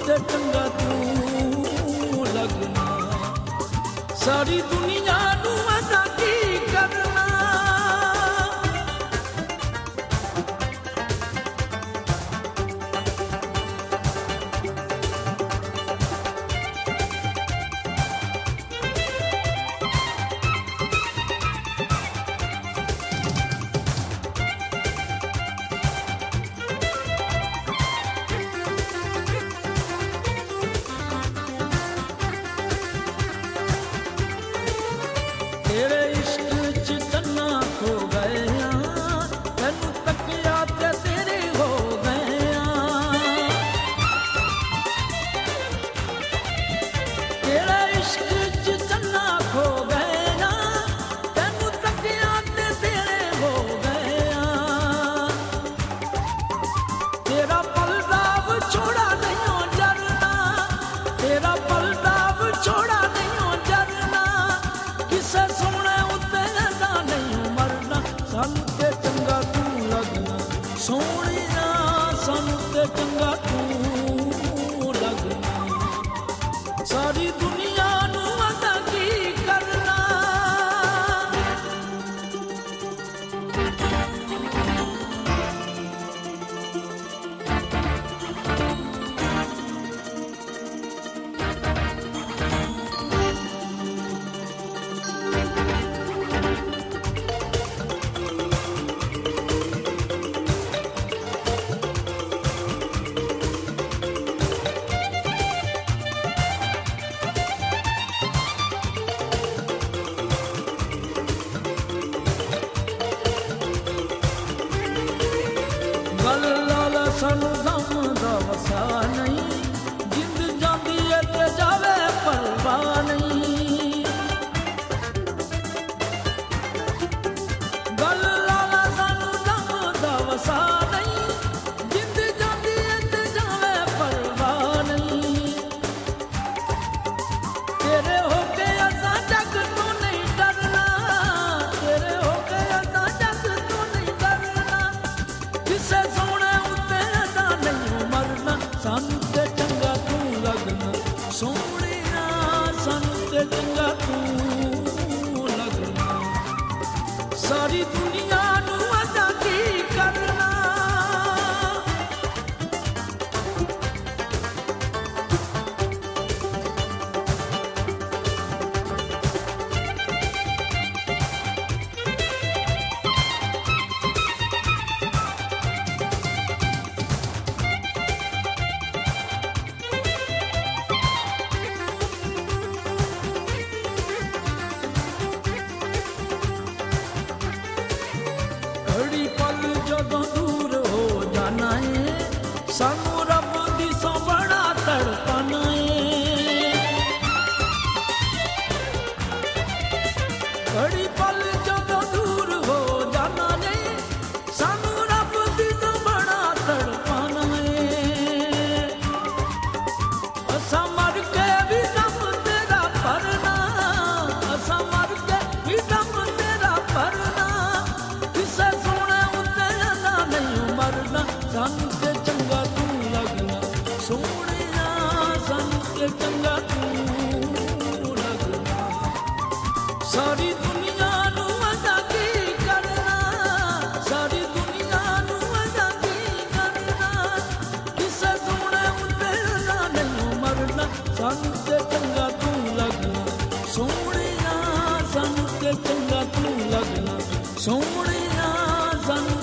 ते चंगा तू लगना सारी दुनिया नू अदा की करना तेरे इश्क च तन्ना खो गया तैनू तकिया ते तेरे हो गया तेरे इश्क च तन्ना खो गया तैनू तकिया ते तेरे हो गया तेरा पलदाव छोड़ा नहीं जरना तेरा पलदाव छोड़ा नहीं जरना किसे सानू ते चंगा तू लगना सोहणिया सानू ते चंगा तू लगना सारी दुनिया नू अदा की करना गल लाला सानू दम दा वसा नहीं जिंद जांदी है ते जावे परवाह नहीं गल लाला सानू दम दा वसा नहीं जिंद जांदी है ते जावे परवाह नहीं तेरे होके असा जग तो नहीं डरना तेरे होके असा जग तो नहीं डरना किसे सानू ते चंगा तू लगना सोहणिया सानू ते चंगा तू लगना सारी दुनिया नू अदा की करना घड़ी पल जदों दूर हो जाना है सानू रब दी सौ बड़ा तड़पना है घड़ी पल जदों दूर हो जाना है सानू रब दी सौ बड़ा तड़पना है असा मर के भी दम तेरा भरना असा मर के भी दम तेरा भरना सानू ते चंगा तू लगना सोहणिया सानू ते चंगा तू लगना सारी दुनिया नू अदा की करना सारी दुनिया नू अदा की करना किसे सोहणे उत्ते ना नहीं मरना सानू ते चंगा तू लगना सोहणिया सानू ते चंगा तू लगना सोहणिया सानू